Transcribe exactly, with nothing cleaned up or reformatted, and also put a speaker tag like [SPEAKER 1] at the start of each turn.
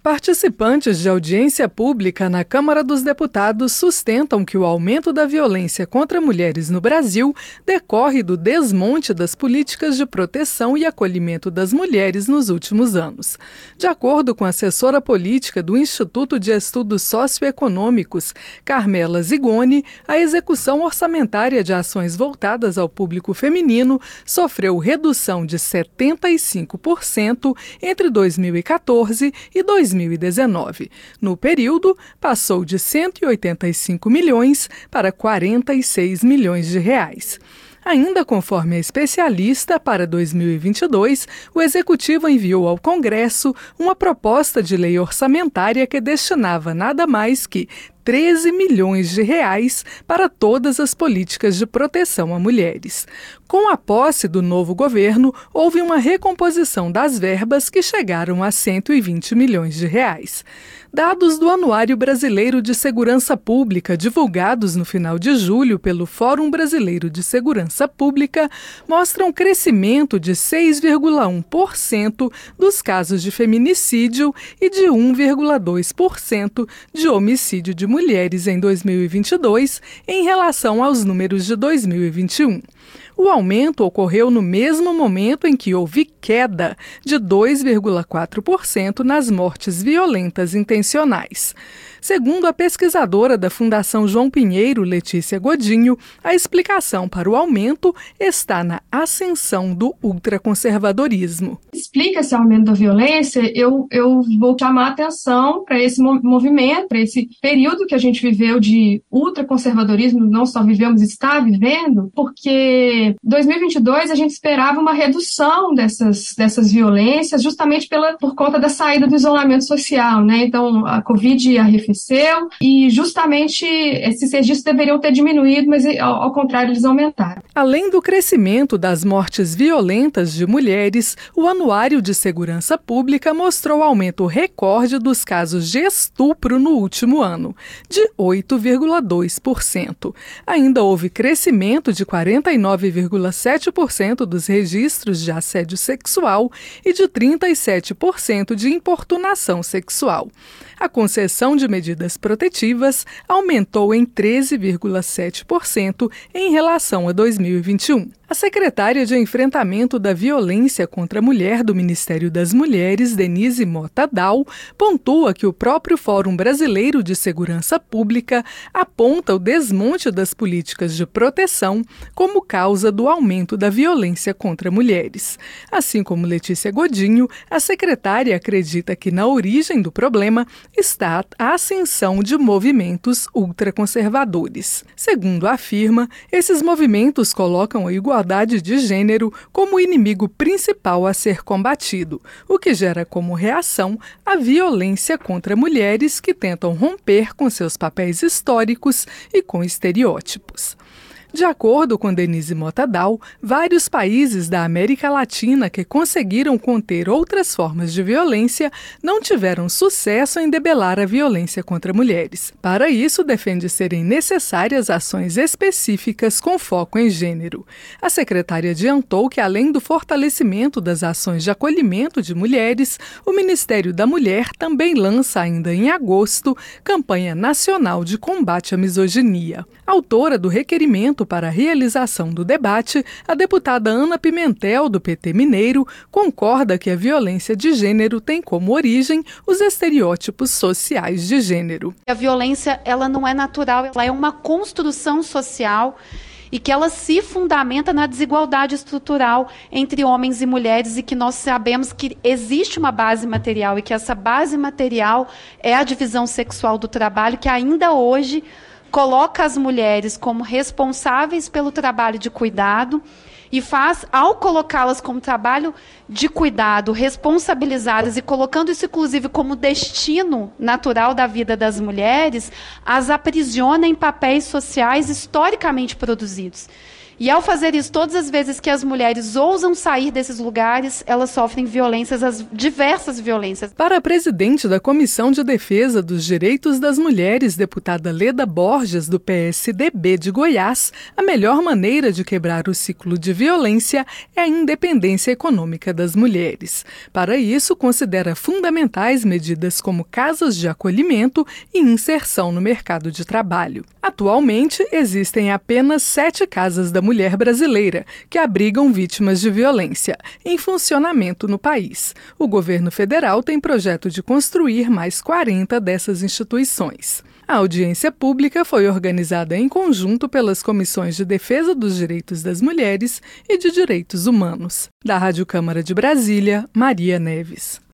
[SPEAKER 1] Participantes de audiência pública na Câmara dos Deputados sustentam que o aumento da violência contra mulheres no Brasil decorre do desmonte das políticas de proteção e acolhimento das mulheres nos últimos anos. De acordo com a assessora política do Instituto de Estudos Socioeconômicos, Carmela Zigoni, a execução orçamentária de ações voltadas ao público feminino sofreu redução de setenta e cinco por cento entre dois mil e quatorze e dois mil e dezenove. No período, passou de cento e oitenta e cinco milhões para quarenta e seis milhões de reais. Ainda conforme a especialista, para dois mil e vinte e dois, o Executivo enviou ao Congresso uma proposta de lei orçamentária que destinava nada mais que treze milhões de reais para todas as políticas de proteção a mulheres. Com a posse do novo governo, houve uma recomposição das verbas que chegaram a cento e vinte milhões de reais. Dados do Anuário Brasileiro de Segurança Pública, divulgados no final de julho pelo Fórum Brasileiro de Segurança Pública, mostram crescimento de seis vírgula um por cento dos casos de feminicídio e de um vírgula dois por cento de homicídio de mulheres em dois mil e vinte e dois, em relação aos números de dois mil e vinte e um. O aumento ocorreu no mesmo momento em que houve queda de dois vírgula quatro por cento nas mortes violentas intencionais. Segundo a pesquisadora da Fundação João Pinheiro, Letícia Godinho, a explicação para o aumento está na ascensão do ultraconservadorismo.
[SPEAKER 2] Explica esse aumento da violência, eu, eu vou chamar a atenção para esse movimento, para esse período que a gente viveu de ultraconservadorismo, não só vivemos, está vivendo, porque em dois mil e vinte e dois a gente esperava uma redução dessas, dessas violências justamente pela, por conta da saída do isolamento social, né? Então, a Covid arrefeceu e justamente esses registros deveriam ter diminuído, mas ao, ao contrário, eles aumentaram.
[SPEAKER 1] Além do crescimento das mortes violentas de mulheres, o Anuário de Segurança Pública mostrou aumento recorde dos casos de estupro no último ano, de oito vírgula dois por cento. Ainda houve crescimento de quarenta e nove vírgula sete por cento dos registros de assédio sexual e de trinta e sete por cento de importunação sexual. A concessão de medidas protetivas aumentou em treze vírgula sete por cento em relação a dois mil e vinte e um. A secretária de Enfrentamento da Violência contra a Mulher do Ministério das Mulheres, Denise Mota Dal, pontua que o próprio Fórum Brasileiro de Segurança Pública aponta o desmonte das políticas de proteção como causa do aumento da violência contra mulheres. Assim como Letícia Godinho, a secretária acredita que na origem do problema está a ascensão de movimentos ultraconservadores. Segundo afirma, esses movimentos colocam a igualdade de gênero como o inimigo principal a ser combatido, o que gera como reação a violência contra mulheres que tentam romper com seus papéis históricos e com estereótipos. De acordo com Denise Mota Dal, vários países da América Latina que conseguiram conter outras formas de violência não tiveram sucesso em debelar a violência contra mulheres. Para isso, defende serem necessárias ações específicas com foco em gênero. A secretária adiantou que, além do fortalecimento das ações de acolhimento de mulheres, o Ministério da Mulher também lança ainda em agosto campanha nacional de combate à misoginia. Autora do requerimento para a realização do debate, a deputada Ana Pimentel, do P T Mineiro, concorda que a violência de gênero tem como origem os estereótipos sociais de gênero.
[SPEAKER 3] A violência, ela não é natural, ela é uma construção social e que ela se fundamenta na desigualdade estrutural entre homens e mulheres, e que nós sabemos que existe uma base material e que essa base material é a divisão sexual do trabalho, que ainda hoje coloca as mulheres como responsáveis pelo trabalho de cuidado e faz, ao colocá-las como trabalho de cuidado, responsabilizadas e colocando isso, inclusive, como destino natural da vida das mulheres, as aprisiona em papéis sociais historicamente produzidos. E ao fazer isso, todas as vezes que as mulheres ousam sair desses lugares, elas sofrem violências, as diversas violências.
[SPEAKER 1] Para a presidente da Comissão de Defesa dos Direitos das Mulheres, deputada Leda Borges, do P S D B de Goiás, a melhor maneira de quebrar o ciclo de violência é a independência econômica das mulheres. Para isso, considera fundamentais medidas como casas de acolhimento e inserção no mercado de trabalho. Atualmente, existem apenas sete casas da mulher brasileira, que abrigam vítimas de violência, em funcionamento no país. O governo federal tem projeto de construir mais quarenta dessas instituições. A audiência pública foi organizada em conjunto pelas Comissões de Defesa dos Direitos das Mulheres e de Direitos Humanos. Da Rádio Câmara de Brasília, Maria Neves.